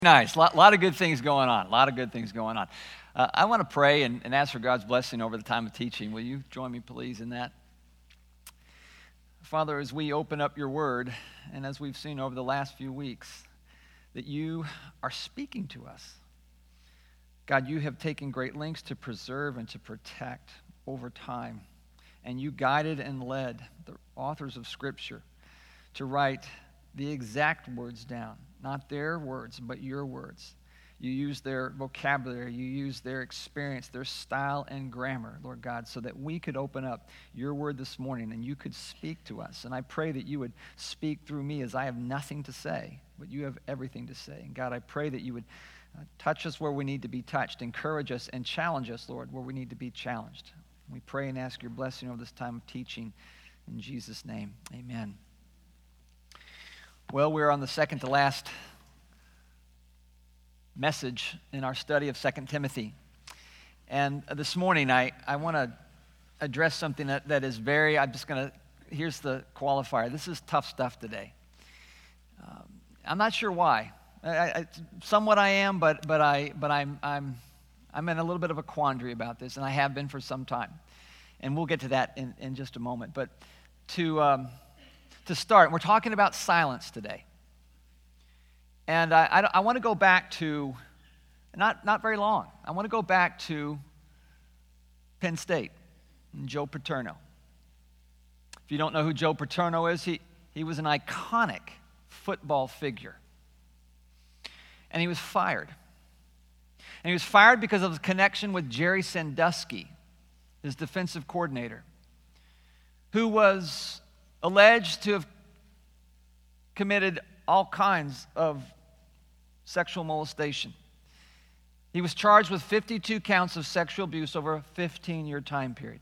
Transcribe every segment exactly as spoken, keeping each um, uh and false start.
Nice. A lot, lot of good things going on. A lot of good things going on. Uh, I want to pray and, and ask for God's blessing over the time of teaching. Will you join me, please, in that? Father, as we open up your word, and as we've seen over the last few weeks, that you are speaking to us. God, you have taken great lengths to preserve and to protect over time. And you guided and led the authors of Scripture to write the exact words down. Not their words, but your words. You use their vocabulary, you use their experience, their style and grammar, Lord God, so that we could open up your word this morning and you could speak to us. And I pray that you would speak through me as I have nothing to say, but you have everything to say. And God, I pray that you would uh, touch us where we need to be touched, encourage us, and challenge us, Lord, where we need to be challenged. We pray and ask your blessing over this time of teaching. In Jesus' name, amen. Well, we're on the second to last message in our study of Second Timothy. And this morning, I, I want to address something that, that is very, I'm just going to, here's the qualifier. This is tough stuff today. Um, I'm not sure why. I, I, somewhat I am, but but I but I'm I'm I'm in a little bit of a quandary about this, and I have been for some time. And we'll get to that in, in just a moment. But to um, To start, we're talking about silence today. And I, I, I want to go back to, not, not very long, I want to go back to Penn State and Joe Paterno. If you don't know who Joe Paterno is, he, he was an iconic football figure. And he was fired. And he was fired because of his connection with Jerry Sandusky, his defensive coordinator, who was alleged to have committed all kinds of sexual molestation. He was charged with fifty-two counts of sexual abuse over a fifteen-year time period.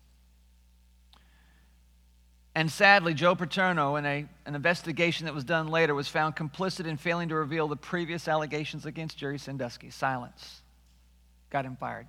And sadly, Joe Paterno, in a, an investigation that was done later, was found complicit in failing to reveal the previous allegations against Jerry Sandusky. Silence. Got him fired.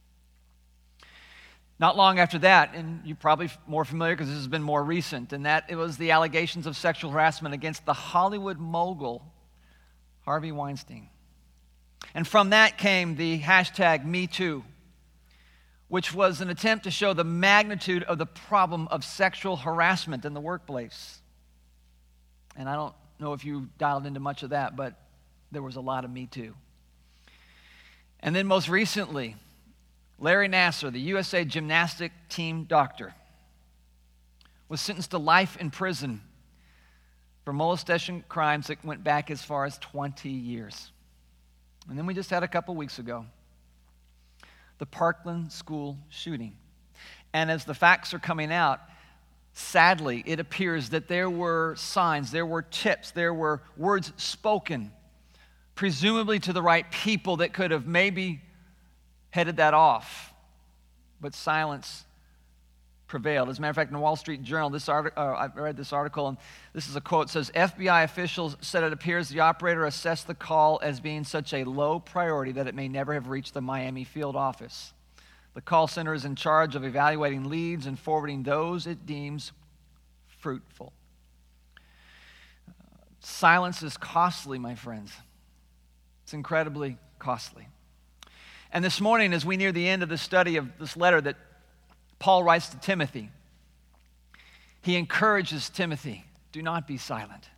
Not long after that, and you're probably more familiar because this has been more recent, and that it was the allegations of sexual harassment against the Hollywood mogul, Harvey Weinstein. And from that came the hashtag Me Too, which was an attempt to show the magnitude of the problem of sexual harassment in the workplace. And I don't know if you dialed into much of that, but there was a lot of Me Too. And then most recently, Larry Nassar, the U S A gymnastic team doctor, was sentenced to life in prison for molestation crimes that went back as far as twenty years. And then we just had a couple weeks ago the Parkland school shooting. And as the facts are coming out, sadly, it appears that there were signs, there were tips, there were words spoken, presumably to the right people that could have maybe headed that off, but silence prevailed. As a matter of fact, in the Wall Street Journal, this article, uh, I read this article, and this is a quote. It says, F B I officials said it appears the operator assessed the call as being such a low priority that it may never have reached the Miami field office. The call center is in charge of evaluating leads and forwarding those it deems fruitful. Uh, silence is costly, my friends. It's incredibly costly. And this morning, as we near the end of the study of this letter that Paul writes to Timothy, he encourages Timothy, do not be silent.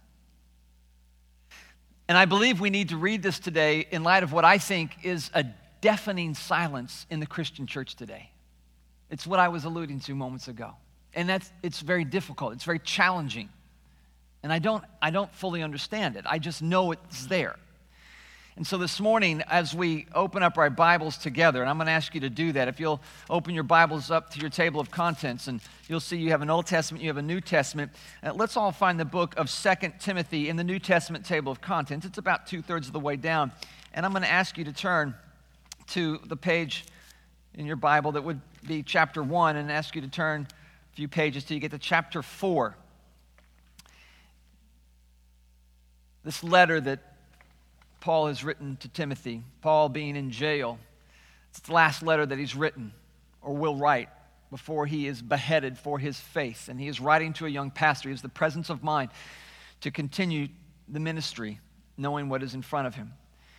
And I believe we need to read this today in light of what I think is a deafening silence in the Christian church today. It's what I was alluding to moments ago. And that's it's very difficult. It's very challenging. And I don't I don't fully understand it. I just know it's there. And so this morning, as we open up our Bibles together, and I'm going to ask you to do that, if you'll open your Bibles up to your table of contents, and you'll see you have an Old Testament, you have a New Testament. Uh, let's all find the book of Second Timothy in the New Testament table of contents. It's about two-thirds of the way down. And I'm going to ask you to turn to the page in your Bible that would be chapter one, and ask you to turn a few pages till you get to chapter four. This letter that Paul has written to Timothy, Paul being in jail. It's the last letter that he's written or will write before he is beheaded for his faith. And he is writing to a young pastor. He has the presence of mind to continue the ministry knowing what is in front of him.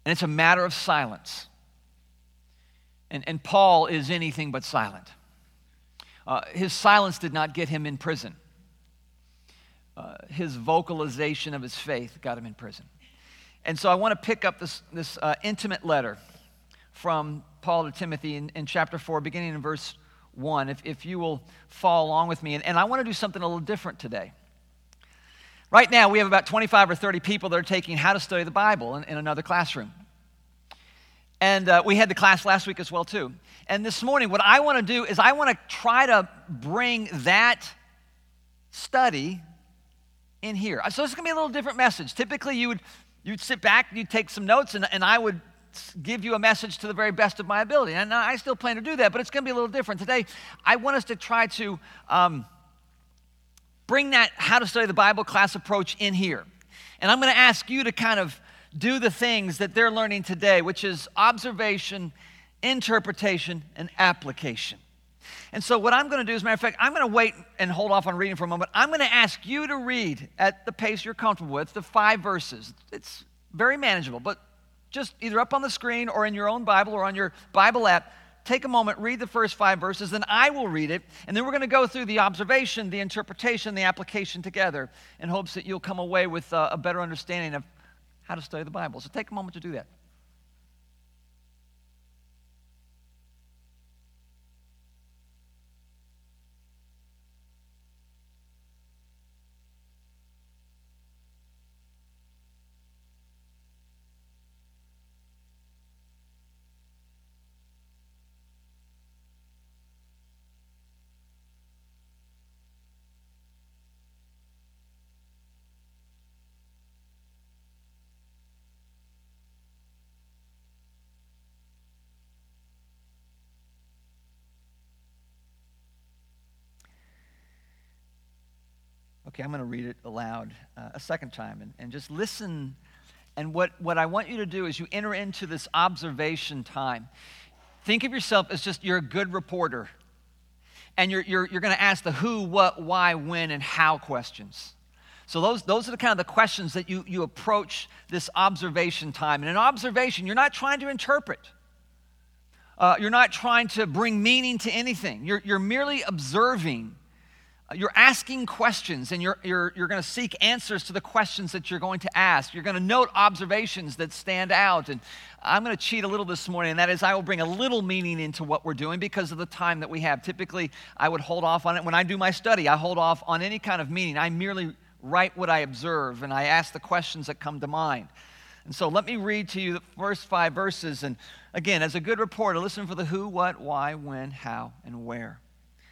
And it's a matter of silence. And, and Paul is anything but silent. Uh, his silence did not get him in prison. Uh, his vocalization of his faith got him in prison. And so I want to pick up this, this uh, intimate letter from Paul to Timothy in, in chapter four, beginning in verse one, if, if you will follow along with me. And, and I want to do something a little different today. Right now, we have about twenty-five or thirty people that are taking How to Study the Bible in, in another classroom. And uh, we had the class last week as well, too. And this morning, what I want to do is I want to try to bring that study in here. So it's going to be a little different message. Typically, you would you'd sit back, you'd take some notes, and, and I would give you a message to the very best of my ability. And I still plan to do that, but it's going to be a little different. Today, I want us to try to um, bring that How to Study the Bible class approach in here. And I'm going to ask you to kind of do the things that they're learning today, which is observation, interpretation, and application. And so what I'm going to do, as a matter of fact, I'm going to wait and hold off on reading for a moment. I'm going to ask you to read at the pace you're comfortable with, the five verses. It's very manageable, but just either up on the screen or in your own Bible or on your Bible app, take a moment, read the first five verses, then I will read it, and then we're going to go through the observation, the interpretation, the application together in hopes that you'll come away with a, a better understanding of how to study the Bible. So take a moment to do that. Okay, I'm going to read it aloud uh, a second time, and, and just listen. And what, what I want you to do is you enter into this observation time. Think of yourself as just you're a good reporter, and you're, you're, you're going to ask the who, what, why, when, and how questions. So those, those are the kind of the questions that you, you approach this observation time. And in observation, you're not trying to interpret. Uh, you're not trying to bring meaning to anything. You're, you're merely observing. You're asking questions, and you're, you're, you're going to seek answers to the questions that you're going to ask. You're going to note observations that stand out. And I'm going to cheat a little this morning, and that is I will bring a little meaning into what we're doing because of the time that we have. Typically, I would hold off on it. When I do my study, I hold off on any kind of meaning. I merely write what I observe, and I ask the questions that come to mind. And so let me read to you the first five verses. And again, as a good reporter, listen for the who, what, why, when, how, and where.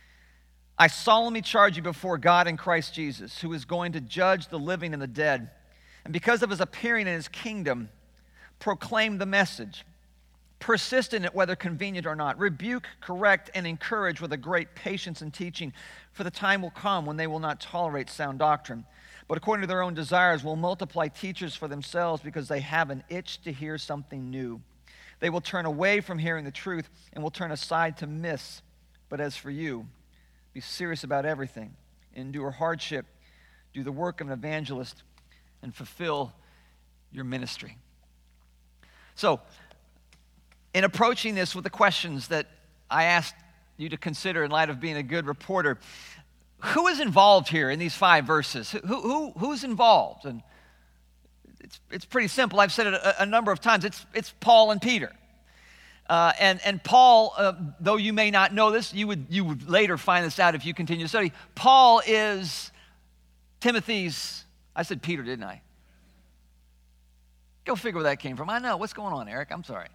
I solemnly charge you before God and Christ Jesus, who is going to judge the living and the dead. And because of his appearing in his kingdom, proclaim the message. Persist in it, whether convenient or not. Rebuke, correct, and encourage with a great patience and teaching. For the time will come when they will not tolerate sound doctrine, but according to their own desires will multiply teachers for themselves because they have an itch to hear something new. They will turn away from hearing the truth and will turn aside to myths. But as for you, be serious about everything. Endure hardship. Do the work of an evangelist and fulfill your ministry. So, in approaching this with the questions that I asked you to consider in light of being a good reporter, who is involved here in these five verses? Who, who, who's involved? And it's, it's pretty simple. I've said it a, a number of times. It's, it's Paul and Peter. Uh, and, and Paul, uh, though you may not know this, you would, you would later find this out if you continue to study. Paul is Timothy's, I said Peter, didn't I? Go figure where that came from. I know. What's going on, Eric? I'm sorry.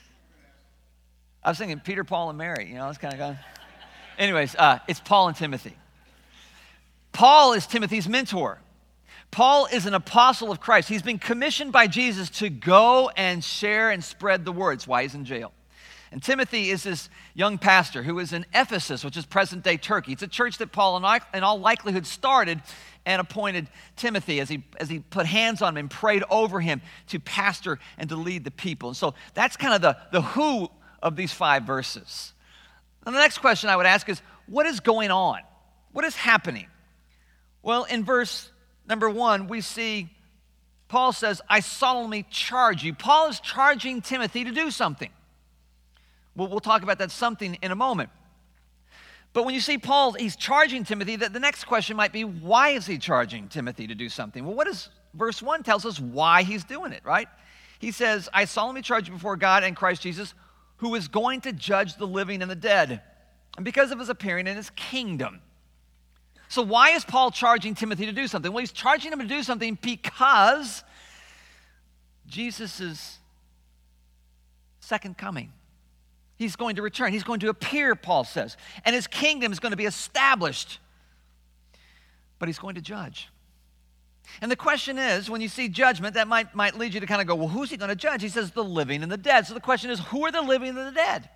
I was thinking Peter, Paul, and Mary. You know, it's kind of going. Anyways, uh, it's Paul and Timothy. Paul is Timothy's mentor. Paul is an apostle of Christ. He's been commissioned by Jesus to go and share and spread the word. That's why he's in jail. And Timothy is this young pastor who is in Ephesus, which is present-day Turkey. It's a church that Paul, in all likelihood, started and appointed Timothy as he, as he put hands on him and prayed over him to pastor and to lead the people. And so that's kind of the, the who of these five verses. And the next question I would ask is, what is going on? What is happening? Well, in verse number one, we see Paul says, I solemnly charge you. Paul is charging Timothy to do something. We'll, we'll talk about that something in a moment. But when you see Paul, he's charging Timothy, the, the next question might be, why is he charging Timothy to do something? Well, what does verse one tells us why he's doing it, right? He says, I solemnly charge you before God and Christ Jesus, who is going to judge the living and the dead, and because of his appearing in his kingdom. So why is Paul charging Timothy to do something? Well, he's charging him to do something because Jesus' second coming. He's going to return. He's going to appear, Paul says, and his kingdom is going to be established. But he's going to judge. And the question is, when you see judgment, that might, might lead you to kind of go, well, who's he going to judge? He says the living and the dead. So the question is, who are the living and the dead?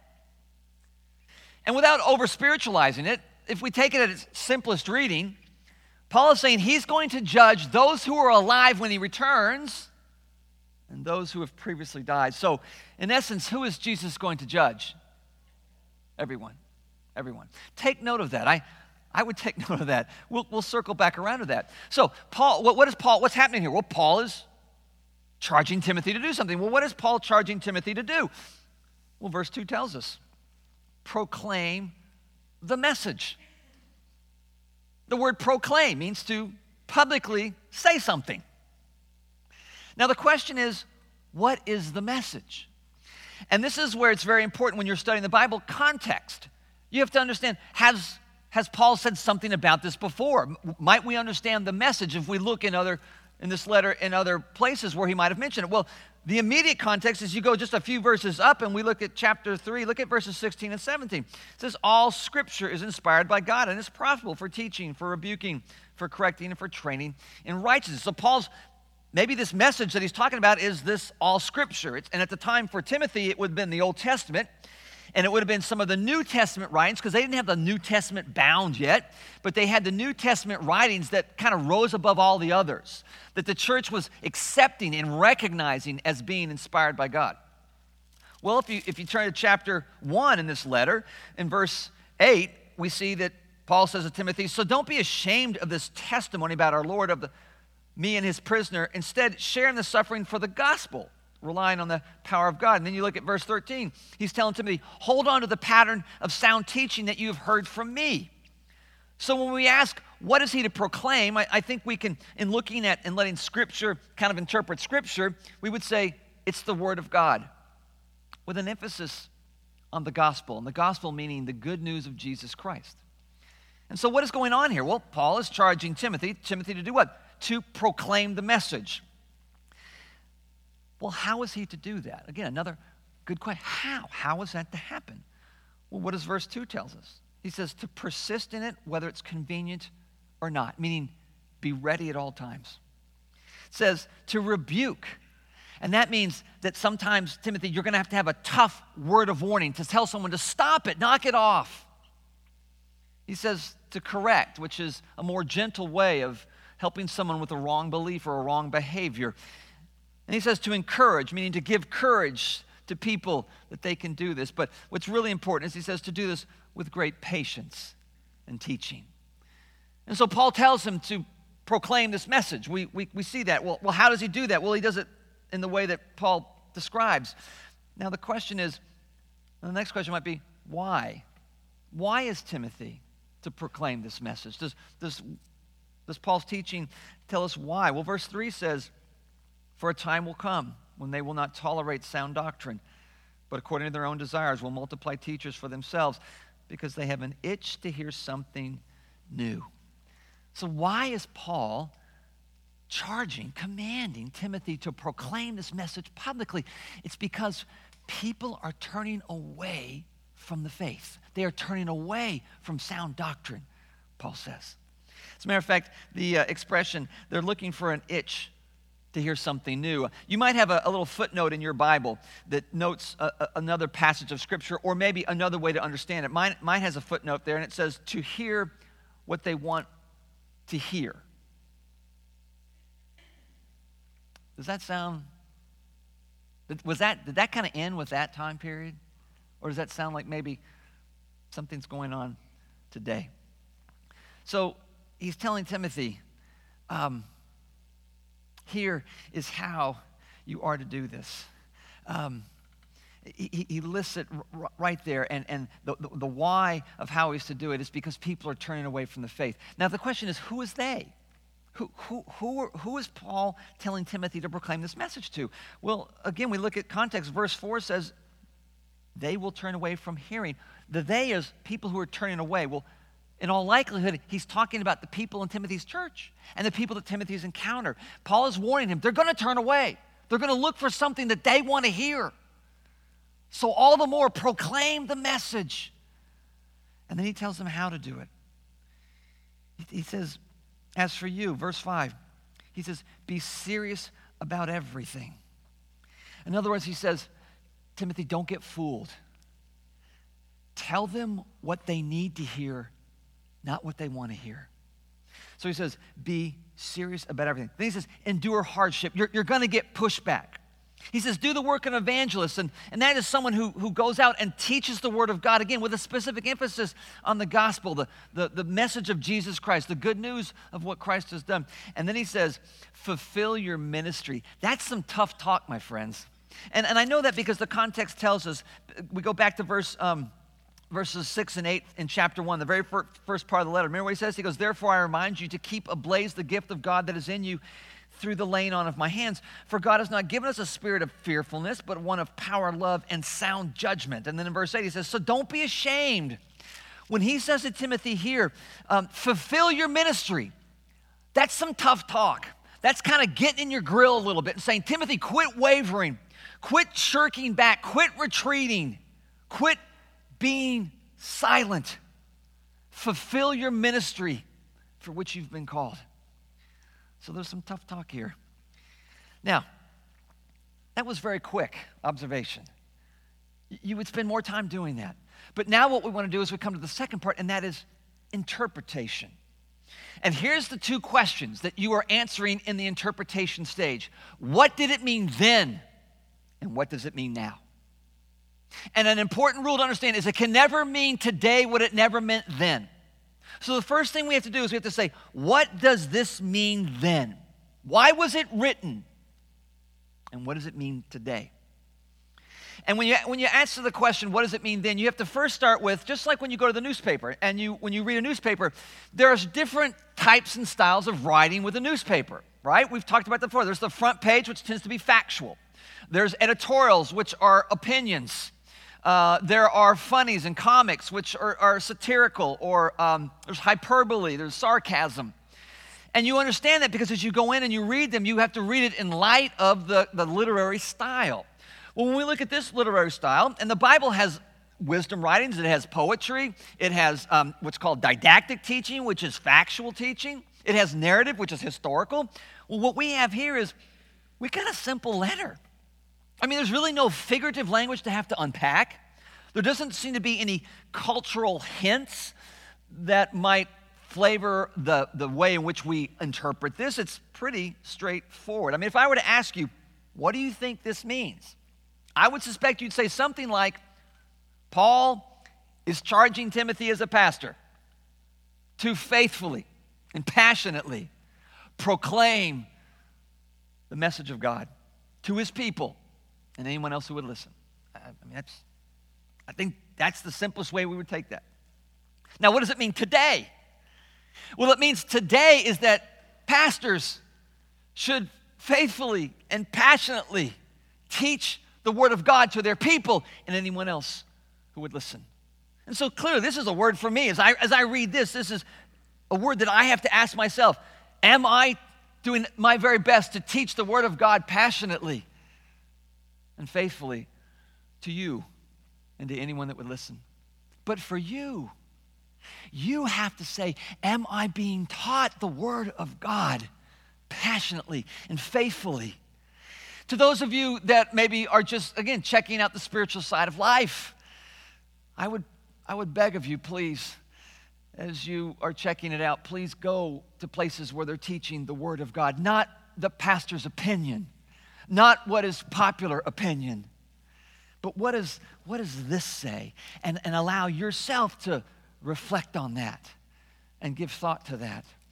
And without over-spiritualizing it, if we take it at its simplest reading, Paul is saying he's going to judge those who are alive when he returns and those who have previously died. So, in essence, who is Jesus going to judge? Everyone. Everyone. Take note of that. I, I would take note of that. We'll, we'll circle back around to that. So, Paul, what, what is Paul, what's happening here? Well, Paul is charging Timothy to do something. Well, what is Paul charging Timothy to do? Well, verse two tells us, proclaim the message. The word proclaim means to publicly say something. Now, the question is, what is the message? And this is where it's very important when you're studying the Bible, context. You have to understand, has, has Paul said something about this before? Might we understand the message if we look in other in this letter in other places where he might have mentioned it? Well, the immediate context is you go just a few verses up and we look at chapter three, look at verses sixteen and seventeen. It says, all scripture is inspired by God and is profitable for teaching, for rebuking, for correcting, and for training in righteousness. So Paul's Maybe this message that he's talking about is this all scripture. It's, and at the time for Timothy, it would have been the Old Testament, and it would have been some of the New Testament writings, because they didn't have the New Testament bound yet, but they had the New Testament writings that kind of rose above all the others, that the church was accepting and recognizing as being inspired by God. Well, if you, if you turn to chapter one in this letter, in verse eight, we see that Paul says to Timothy, so don't be ashamed of this testimony about our Lord, of the me and his prisoner. Instead, share in the suffering for the gospel, relying on the power of God. And then you look at verse thirteen. He's telling Timothy, hold on to the pattern of sound teaching that you have heard from me. So when we ask, what is he to proclaim? I, I think we can, in looking at and letting Scripture kind of interpret Scripture, we would say it's the Word of God, with an emphasis on the gospel. And the gospel meaning the good news of Jesus Christ. And so what is going on here? Well, Paul is charging Timothy, Timothy to do what? To proclaim the message. Well, how is he to do that? Again, another good question. How? How is that to happen? Well, what does verse two tells us? He says to persist in it, whether it's convenient or not, meaning be ready at all times. It says to rebuke. And that means that sometimes, Timothy, you're going to have to have a tough word of warning to tell someone to stop it, knock it off. He says to correct, which is a more gentle way of helping someone with a wrong belief or a wrong behavior. And he says to encourage, meaning to give courage to people that they can do this. But what's really important is he says to do this with great patience and teaching. And so Paul tells him to proclaim this message. We, we, we see that. Well, well, how does he do that? Well, he does it in the way that Paul describes. Now the question is, the next question might be, why? Why is Timothy to proclaim this message? Does, does, does Paul's teaching tell us why? Well, verse three says, for a time will come when they will not tolerate sound doctrine, but according to their own desires will multiply teachers for themselves, because they have an itch to hear something new. So why is Paul charging, commanding Timothy to proclaim this message publicly? It's because people are turning away from the faith. They are turning away from sound doctrine, Paul says. As a matter of fact, the uh, expression, they're looking for an itch to hear something new. You might have a, a little footnote in your Bible that notes a, a, another passage of Scripture, or maybe another way to understand it. Mine, mine has a footnote there, and it says, to hear what they want to hear. Does that sound, was that, did that kind of end with that time period? Or does that sound like maybe something's going on today? So he's telling Timothy, um, here is how you are to do this. Um, he, he lists it r- right there, and, and the, the, the why of how he's to do it is because people are turning away from the faith. Now, the question is, who is they? Who, who, who, are, who is Paul telling Timothy to proclaim this message to? Well, again, we look at context. Verse four says, they will turn away from hearing. The they is people who are turning away. Well, in all likelihood, he's talking about the people in Timothy's church and the people that Timothy's encountered. Paul is warning him, they're going to turn away. They're going to look for something that they want to hear. So all the more, proclaim the message. And then he tells them how to do it. He, he says, as for you, verse five, he says, be serious about everything. In other words, he says, Timothy, don't get fooled. Tell them what they need to hear, not what they want to hear. So he says, be serious about everything. Then he says, endure hardship. You're, you're going to get pushback. He says, do the work of an evangelist, and, and that is someone who, who goes out and teaches the word of God, again, with a specific emphasis on the gospel, the, the, the message of Jesus Christ, the good news of what Christ has done. And then he says, fulfill your ministry. That's some tough talk, my friends. And, and I know that because the context tells us, we go back to verse um, verses six and eight in chapter one, the very fir- first part of the letter. Remember what he says? He goes, therefore I remind you to keep ablaze the gift of God that is in you through the laying on of my hands. For God has not given us a spirit of fearfulness, but one of power, love, and sound judgment. And then in verse eight he says, so don't be ashamed. When he says to Timothy here, um, fulfill your ministry, that's some tough talk. That's kind of getting in your grill a little bit and saying, Timothy, quit wavering. Quit shirking back. Quit retreating. Quit being silent. Fulfill your ministry for which you've been called. So there's some tough talk here. Now, that was very quick observation. You would spend more time doing that. But now what we want to do is we come to the second part, and that is interpretation. And here's the two questions that you are answering in the interpretation stage. What did it mean then? And what does it mean now? And an important rule to understand is it can never mean today what it never meant then. So the first thing we have to do is we have to say, what does this mean then? Why was it written? And what does it mean today? And when you, when you answer the question, what does it mean then, you have to first start with, just like when you go to the newspaper, and you when you read a newspaper, there's different types and styles of writing with a newspaper, right? We've talked about that before. There's the front page, which tends to be factual. There's editorials, which are opinions. Uh, there are funnies and comics, which are, are satirical, or um, there's hyperbole, there's sarcasm. And you understand that because as you go in and you read them, you have to read it in light of the, the literary style. Well, when we look at this literary style, and the Bible has wisdom writings, it has poetry, it has um, what's called didactic teaching, which is factual teaching. It has narrative, which is historical. Well, what we have here is we got a simple letter. I mean, there's really no figurative language to have to unpack. There doesn't seem to be any cultural hints that might flavor the, the way in which we interpret this. It's pretty straightforward. I mean, if I were to ask you, what do you think this means? I would suspect you'd say something like, Paul is charging Timothy as a pastor to faithfully and passionately proclaim the message of God to his people and anyone else who would listen. I mean, that's, I think that's the simplest way we would take that. Now, what does it mean today? Well, it means today is that pastors should faithfully and passionately teach the word of God to their people and anyone else who would listen. And so clearly, this is a word for me. As I, as I read this, this is a word that I have to ask myself, am I doing my very best to teach the word of God passionately and faithfully to you and to anyone that would listen? But for you, you have to say, am I being taught the word of God passionately and faithfully? To those of you that maybe are just, again, checking out the spiritual side of life, I would, I would beg of you, please, as you are checking it out, please go to places where they're teaching the word of God, not the pastor's opinion, not what is popular opinion, but what, is, what does this say? And, and allow yourself to reflect on that and give thought to that.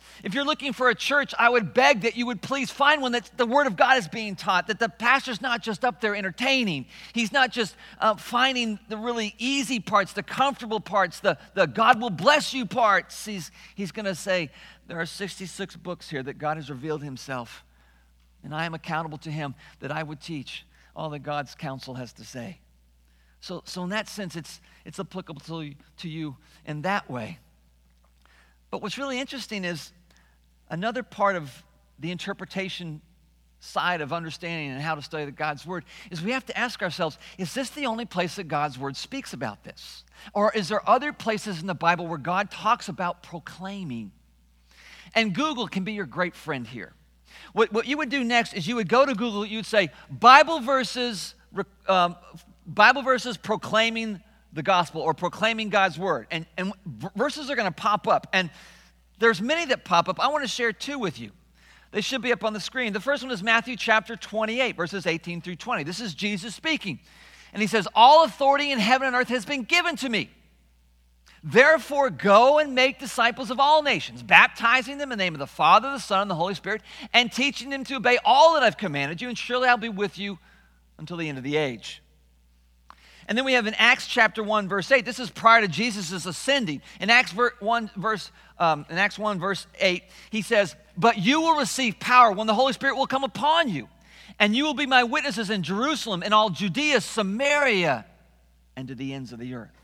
If you're looking for a church, I would beg that you would please find one that the Word of God is being taught, that the pastor's not just up there entertaining. He's not just uh, finding the really easy parts, the comfortable parts, the, the God will bless you parts. He's, he's going to say, there are sixty-six books here that God has revealed himself, and I am accountable to him that I would teach all that God's counsel has to say. So, so in that sense, it's, it's applicable to, to you in that way. But what's really interesting is another part of the interpretation side of understanding and how to study God's Word is we have to ask ourselves, is this the only place that God's Word speaks about this? Or is there other places in the Bible where God talks about proclaiming? And Google can be your great friend here. What, what you would do next is you would go to Google, you would say, Bible verses, um, Bible verses proclaiming the gospel or proclaiming God's Word. And, and verses are going to pop up. And there's many that pop up. I want to share two with you. They should be up on the screen. The first one is Matthew chapter twenty-eight, verses eighteen through twenty. This is Jesus speaking. And he says, all authority in heaven and earth has been given to me. Therefore, go and make disciples of all nations, baptizing them in the name of the Father, the Son, and the Holy Spirit, and teaching them to obey all that I've commanded you, and surely I'll be with you until the end of the age. And then we have in Acts chapter one, verse eight. This is prior to Jesus' ascending. In Acts one, verse, um, in Acts one, verse eight, he says, but you will receive power when the Holy Spirit will come upon you, and you will be my witnesses in Jerusalem, in all Judea, Samaria, and to the ends of the earth.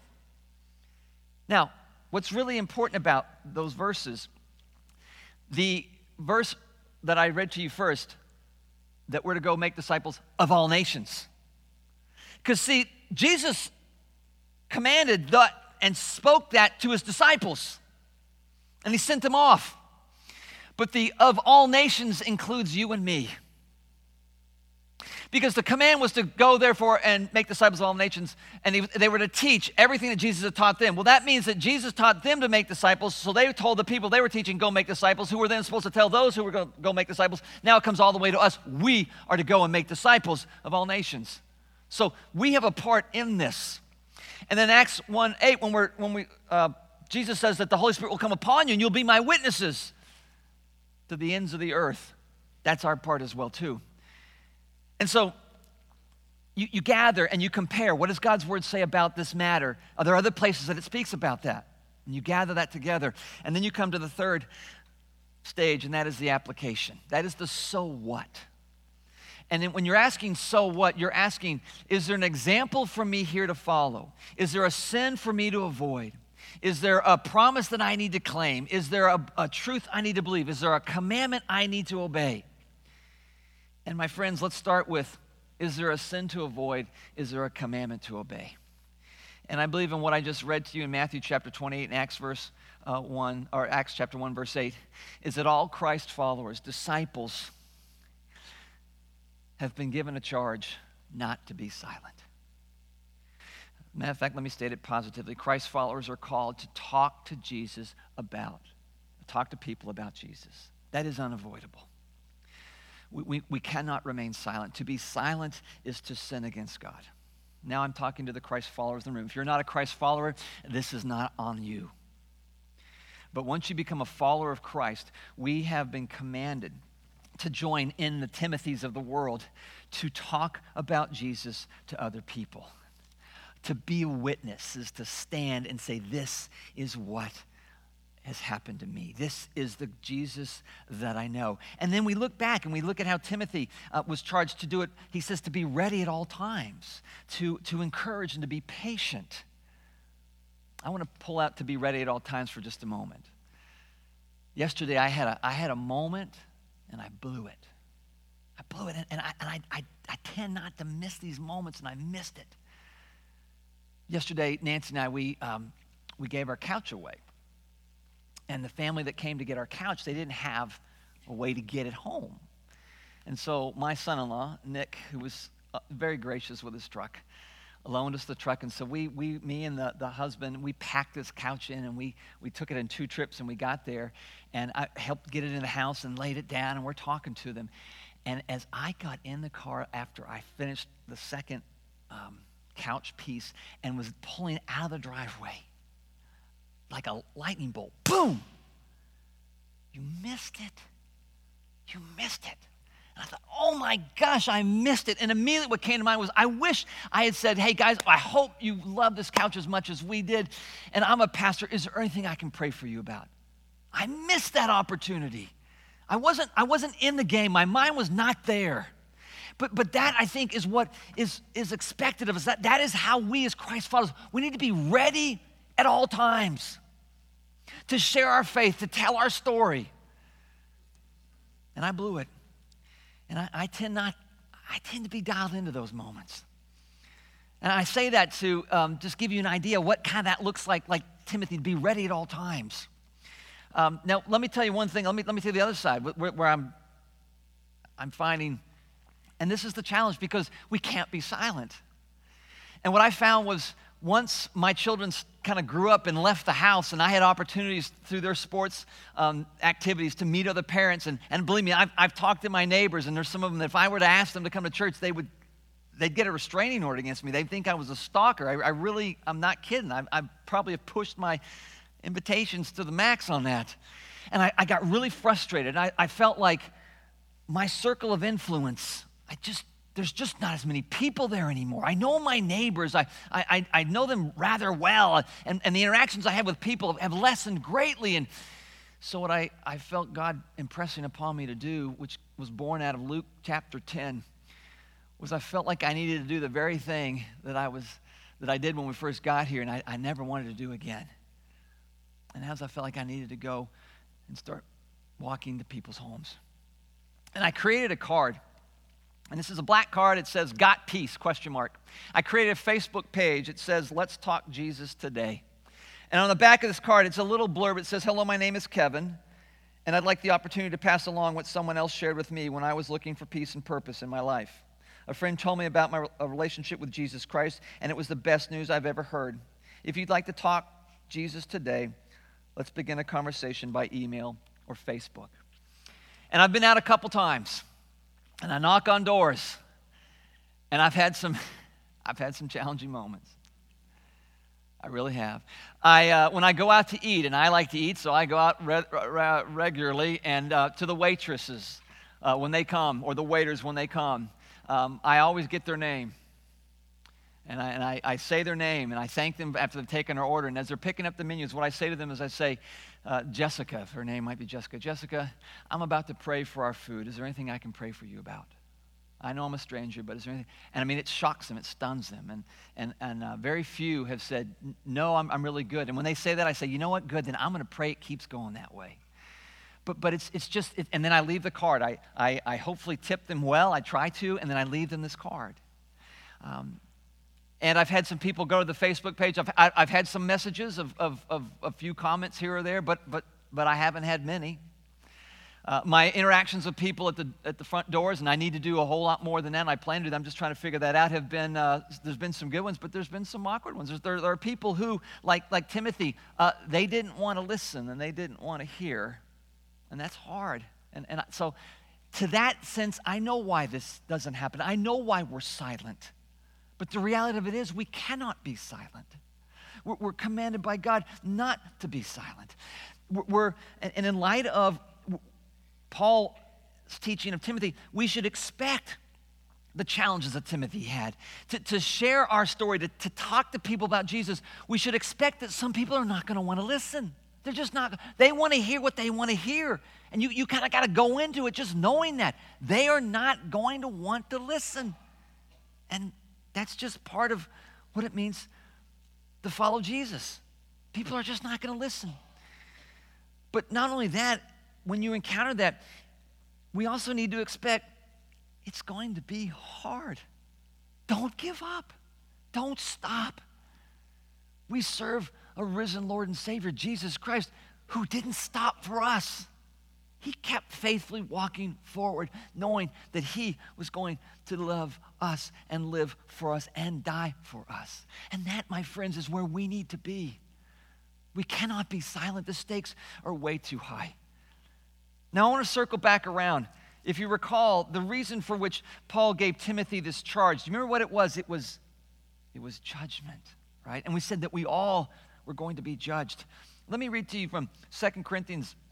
Now, what's really important about those verses, the verse that I read to you first, that we're to go make disciples of all nations. Because see, Jesus commanded that and spoke that to his disciples, and he sent them off. But the of all nations includes you and me. Because the command was to go, therefore, and make disciples of all nations, and he, they were to teach everything that Jesus had taught them. Well, that means that Jesus taught them to make disciples, so they told the people they were teaching, go make disciples, who were then supposed to tell those who were going to go make disciples. Now it comes all the way to us. We are to go and make disciples of all nations. So we have a part in this. And then Acts one eight, when we're when we uh, Jesus says that the Holy Spirit will come upon you and you'll be my witnesses to the ends of the earth. That's our part as well too. And so you, you gather and you compare. What does God's Word say about this matter? Are there other places that it speaks about that? And you gather that together. And then you come to the third stage, and that is the application. That is the so what. And then when you're asking, so what, you're asking, is there an example for me here to follow? Is there a sin for me to avoid? Is there a promise that I need to claim? Is there a, a truth I need to believe? Is there a commandment I need to obey? And my friends, let's start with, is there a sin to avoid? Is there a commandment to obey? And I believe in what I just read to you in Matthew chapter twenty-eight and Acts verse uh, one, or Acts chapter one, verse eight, is that all Christ followers, disciples, have been given a charge not to be silent. Matter of fact, let me state it positively. Christ followers are called to talk to Jesus about, talk to people about Jesus. That is unavoidable. We, we, we cannot remain silent. To be silent is to sin against God. Now I'm talking to the Christ followers in the room. If you're not a Christ follower, this is not on you. But once you become a follower of Christ, we have been commanded to join in the Timothys of the world to talk about Jesus to other people. To be a witness is to stand and say, this is what has happened to me. This is the Jesus that I know. And then we look back and we look at how Timothy uh, was charged to do it. He says to be ready at all times, to, to encourage and to be patient. I want to pull out to be ready at all times for just a moment. Yesterday I had a, I had a moment and I blew it. I blew it, and, and, I, and I, I, I tend not to miss these moments, and I missed it. Yesterday, Nancy and I, we, um, we gave our couch away. And the family that came to get our couch, they didn't have a way to get it home. And so my son-in-law, Nick, who was uh, very gracious with his truck, loaned us the truck. And so we, we me and the, the husband, we packed this couch in, and we, we took it in two trips, and we got there. And I helped get it in the house and laid it down, and we're talking to them. And as I got in the car after I finished the second um, couch piece and was pulling out of the driveway, like a lightning bolt, boom! you missed it. You missed it. And I thought, oh my gosh, I missed it. And immediately what came to mind was, I wish I had said, hey guys, I hope you love this couch as much as we did. And I'm a pastor. Is there anything I can pray for you about? I missed that opportunity. I wasn't, I wasn't in the game. My mind was not there. But, but that, I think, is what is, is expected of us. That, that is how we as Christ followers, we need to be ready at all times to share our faith, to tell our story. And I blew it. And I, I tend not, I tend to be dialed into those moments. And I say that to um, just give you an idea what kind of that looks like, like Timothy, to be ready at all times. Um, now, let me tell you one thing. Let me, let me tell you the other side, where, where I'm, I'm finding, and this is the challenge, because we can't be silent. And what I found was, once my children kind of grew up and left the house, and I had opportunities through their sports um, activities to meet other parents, and, and believe me, I've, I've talked to my neighbors, and there's some of them that if I were to ask them to come to church, they would, they'd get a restraining order against me. They'd think I was a stalker. I, I really, I'm not kidding. I, I probably have pushed my invitations to the max on that. And I, I got really frustrated. I, I felt like my circle of influence, I just, there's just not as many people there anymore. I know my neighbors. I, I, I know them rather well. And, and the interactions I have with people have lessened greatly. And so what I, I felt God impressing upon me to do, which was born out of Luke chapter ten, was I felt like I needed to do the very thing that I was that I did when we first got here, and I, I never wanted to do again. And as I felt like I needed to go and start walking to people's homes. And I created a card. And this is a black card. It says, "Got peace, question mark. I created a Facebook page. It says, "Let's talk Jesus today." And on the back of this card, it's a little blurb. It says, "Hello, my name is Kevin, and I'd like the opportunity to pass along what someone else shared with me when I was looking for peace and purpose in my life. A friend told me about my a relationship with Jesus Christ, and it was the best news I've ever heard. If you'd like to talk Jesus today, let's begin a conversation by email or Facebook." And I've been out a couple times. And I knock on doors, and I've had some, I've had some challenging moments. I really have. I uh, when I go out to eat, and I like to eat, so I go out re- re- regularly, and uh, to the waitresses uh, when they come, or the waiters when they come, um, I always get their name, and I and I, I say their name, and I thank them after they've taken their order. And as they're picking up the menus, what I say to them is, I say, Uh, Jessica, if her name might be Jessica. Jessica, I'm about to pray for our food. Is there anything I can pray for you about? I know I'm a stranger, but is there anything? And I mean, it shocks them, it stuns them. And and and uh, very few have said, no, I'm I'm really good. And when they say that, I say, you know what, good, then I'm going to pray it keeps going that way. But but it's it's just, it, and then I leave the card. I, I, I hopefully tip them well, I try to, and then I leave them this card. Um, And I've had some people go to the Facebook page. I've, I've had some messages of, of, of a few comments here or there, but but but I haven't had many. Uh, my interactions with people at the at the front doors, and I need to do a whole lot more than that, and I plan to do. I'm just trying to figure that out. Have been uh, there's been some good ones, but there's been some awkward ones. There's, there, there are people who, like like Timothy, uh, they didn't want to listen and they didn't want to hear, and that's hard. And and so, to that sense, I know why this doesn't happen. I know why we're silent. But the reality of it is we cannot be silent. We're, we're commanded by God not to be silent. We're, we're, and in light of Paul's teaching of Timothy, we should expect the challenges that Timothy had. To, to share our story, to, to talk to people about Jesus, we should expect that some people are not going to want to listen. They're just not, they want to hear what they want to hear. And you, you kind of got to go into it just knowing that. They are not going to want to listen. And that's just part of what it means to follow Jesus. People are just not going to listen. But not only that, when you encounter that, we also need to expect it's going to be hard. Don't give up. Don't stop. We serve a risen Lord and Savior, Jesus Christ, who didn't stop for us. He kept faithfully walking forward, knowing that he was going to love us and live for us and die for us. And that, my friends, is where we need to be. We cannot be silent. The stakes are way too high. Now, I want to circle back around. If you recall, the reason for which Paul gave Timothy this charge, do you remember what it was? It was, it was judgment, right? And we said that we all were going to be judged. Let me read to you from Second Corinthians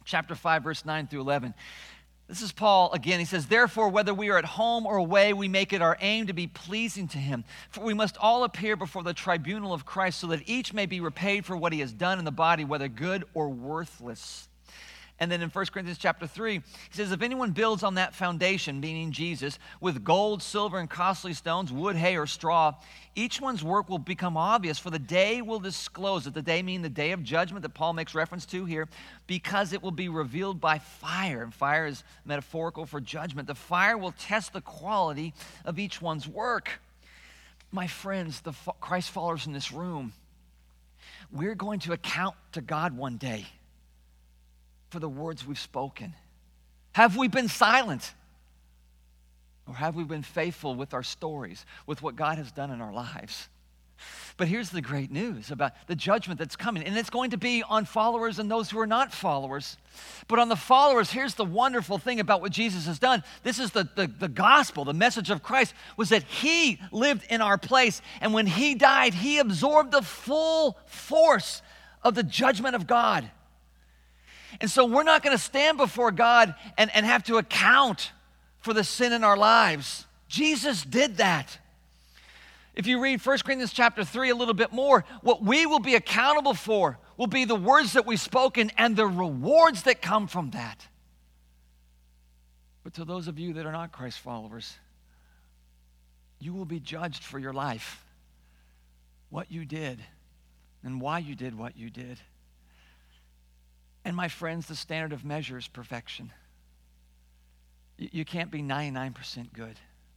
chapter five, verse nine through eleven. This is Paul again. He says, therefore, whether we are at home or away, we make it our aim to be pleasing to him. For we must all appear before the tribunal of Christ so that each may be repaid for what he has done in the body, whether good or worthless. And then in First Corinthians chapter three, he says, if anyone builds on that foundation, meaning Jesus, with gold, silver, and costly stones, wood, hay, or straw, each one's work will become obvious, for the day will disclose it. The day meaning the day of judgment that Paul makes reference to here, because it will be revealed by fire. And fire is metaphorical for judgment. The fire will test the quality of each one's work. My friends, the Christ followers in this room, we're going to account to God one day for the words we've spoken. Have we been silent? Or have we been faithful with our stories, with what God has done in our lives? But here's the great news about the judgment that's coming, and it's going to be on followers and those who are not followers. But on the followers, here's the wonderful thing about what Jesus has done. This is the, the, the gospel, the message of Christ, was that he lived in our place, and when he died, he absorbed the full force of the judgment of God. And so we're not going to stand before God and, and have to account for the sin in our lives. Jesus did that. If you read First Corinthians chapter three a little bit more, what we will be accountable for will be the words that we've spoken and the rewards that come from that. But to those of you that are not Christ followers, you will be judged for your life, what you did, and why you did what you did. And my friends, the standard of measure is perfection. You can't be ninety-nine percent good.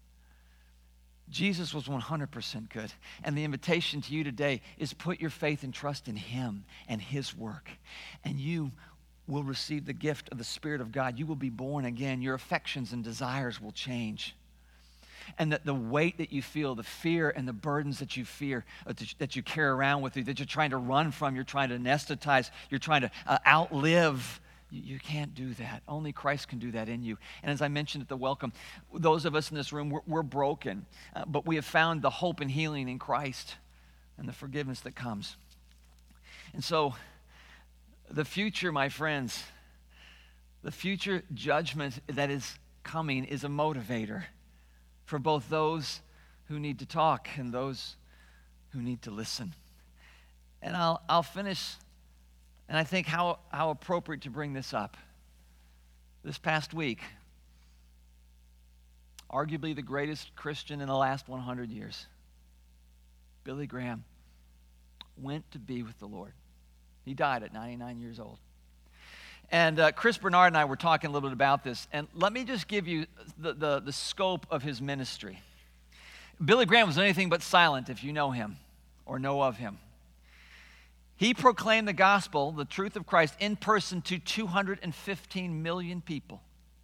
Jesus was one hundred percent good. And the invitation to you today is put your faith and trust in him and his work. And you will receive the gift of the Spirit of God. You will be born again. Your affections and desires will change. And that the weight that you feel, the fear and the burdens that you fear, uh, that you carry around with you, that you're trying to run from, you're trying to anesthetize, you're trying to uh, outlive, you, you can't do that. Only Christ can do that in you. And as I mentioned at the welcome, those of us in this room, we're, we're broken, uh, but we have found the hope and healing in Christ and the forgiveness that comes. And so the future, my friends, the future judgment that is coming is a motivator for both those who need to talk and those who need to listen. And I'll, I'll finish, and I think how, how appropriate to bring this up. This past week, arguably the greatest Christian in the last one hundred years, Billy Graham, went to be with the Lord. He died at ninety-nine years old. And uh, Chris Bernard and I were talking a little bit about this, and let me just give you the, the, the scope of his ministry. Billy Graham was anything but silent if you know him or know of him. He proclaimed the gospel, the truth of Christ, in person to two hundred fifteen million people,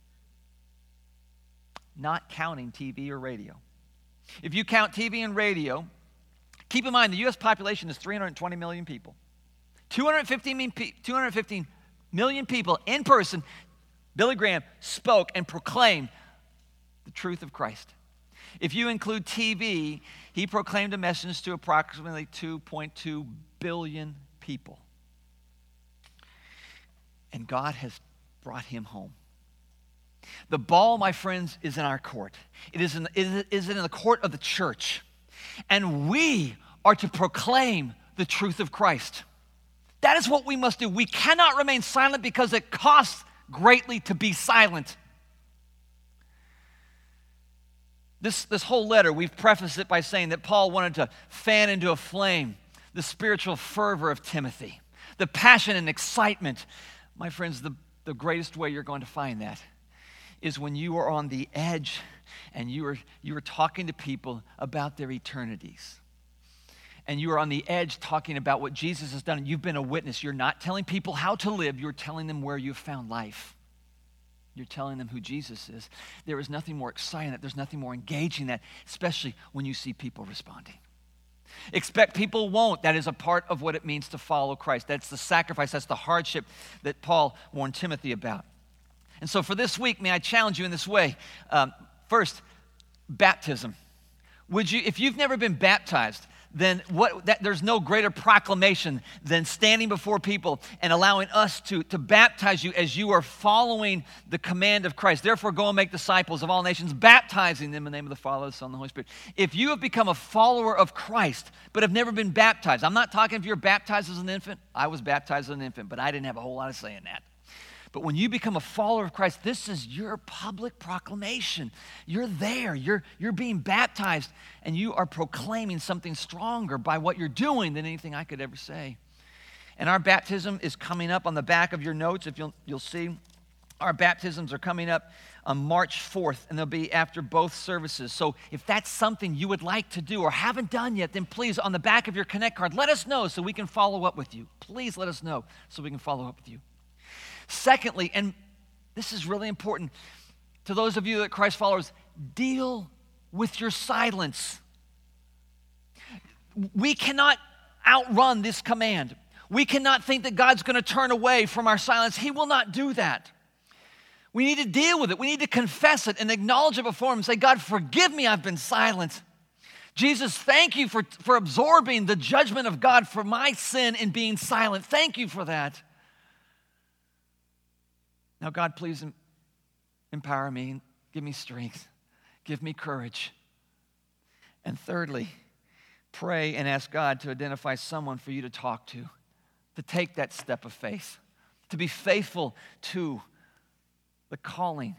not counting T V or radio. If you count T V and radio, keep in mind the U S population is three hundred twenty million people. two hundred fifteen, two hundred fifteen million people in person, Billy Graham spoke and proclaimed the truth of Christ. If you include T V, he proclaimed a message to approximately two point two billion people. And God has brought him home. The ball, my friends, is in our court. It is in, it is in the court of the church. And we are to proclaim the truth of Christ. That is what we must do. We cannot remain silent because it costs greatly to be silent. This, this whole letter, we've prefaced it by saying that Paul wanted to fan into a flame the spiritual fervor of Timothy, the passion and excitement. My friends, the, the greatest way you're going to find that is when you are on the edge and you are, you are talking to people about their eternities. And you are on the edge talking about what Jesus has done, and you've been a witness. You're not telling people how to live. You're telling them where you've found life. You're telling them who Jesus is. There is nothing more exciting that. There's nothing more engaging that, especially when you see people responding. Expect people won't. That is a part of what it means to follow Christ. That's the sacrifice. That's the hardship that Paul warned Timothy about. And so for this week, may I challenge you in this way. Um, first, baptism. Would you, if you've never been baptized, then what, that, there's no greater proclamation than standing before people and allowing us to, to baptize you as you are following the command of Christ. Therefore, go and make disciples of all nations, baptizing them in the name of the Father, the Son, and the Holy Spirit. If you have become a follower of Christ but have never been baptized, I'm not talking if you're baptized as an infant. I was baptized as an infant, but I didn't have a whole lot of say in that. But when you become a follower of Christ, this is your public proclamation. You're there. You're, you're being baptized, and you are proclaiming something stronger by what you're doing than anything I could ever say. And our baptism is coming up on the back of your notes. If you'll, you'll see, our baptisms are coming up on March fourth, and they'll be after both services. So if that's something you would like to do or haven't done yet, then please, on the back of your Connect card, let us know so we can follow up with you. Please let us know so we can follow up with you. Secondly, and this is really important to those of you that Christ followers, deal with your silence. We cannot outrun this command. We cannot think that God's going to turn away from our silence. He will not do that. We need to deal with it. We need to confess it and acknowledge it before Him and say, God, forgive me, I've been silent. Jesus, thank you for, for absorbing the judgment of God for my sin and being silent. Thank you for that. Now, God, please empower me, give me strength, give me courage. And thirdly, pray and ask God to identify someone for you to talk to, to take that step of faith, to be faithful to the calling.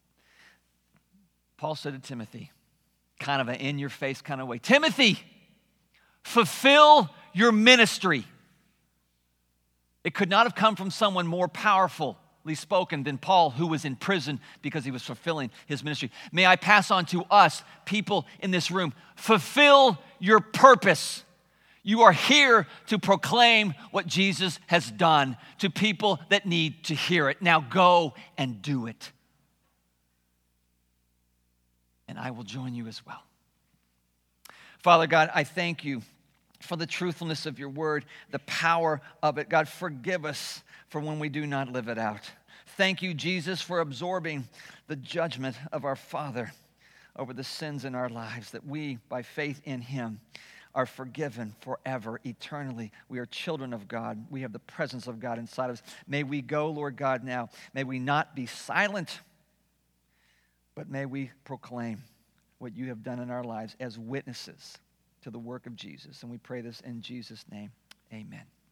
Paul said to Timothy, kind of an in-your-face kind of way, Timothy, fulfill your ministry. It could not have come from someone more powerful spoken than Paul, who was in prison because he was fulfilling his ministry. May I pass on to us, people in this room, fulfill your purpose. You are here to proclaim what Jesus has done to people that need to hear it. Now go and do it. And I will join you as well. Father God, I thank you for the truthfulness of your word, the power of it. God, forgive us for when we do not live it out. Thank you, Jesus, for absorbing the judgment of our Father over the sins in our lives, that we, by faith in Him, are forgiven forever, eternally. We are children of God. We have the presence of God inside of us. May we go, Lord God, now. May we not be silent, but may we proclaim what you have done in our lives as witnesses to the work of Jesus. And we pray this in Jesus' name. Amen.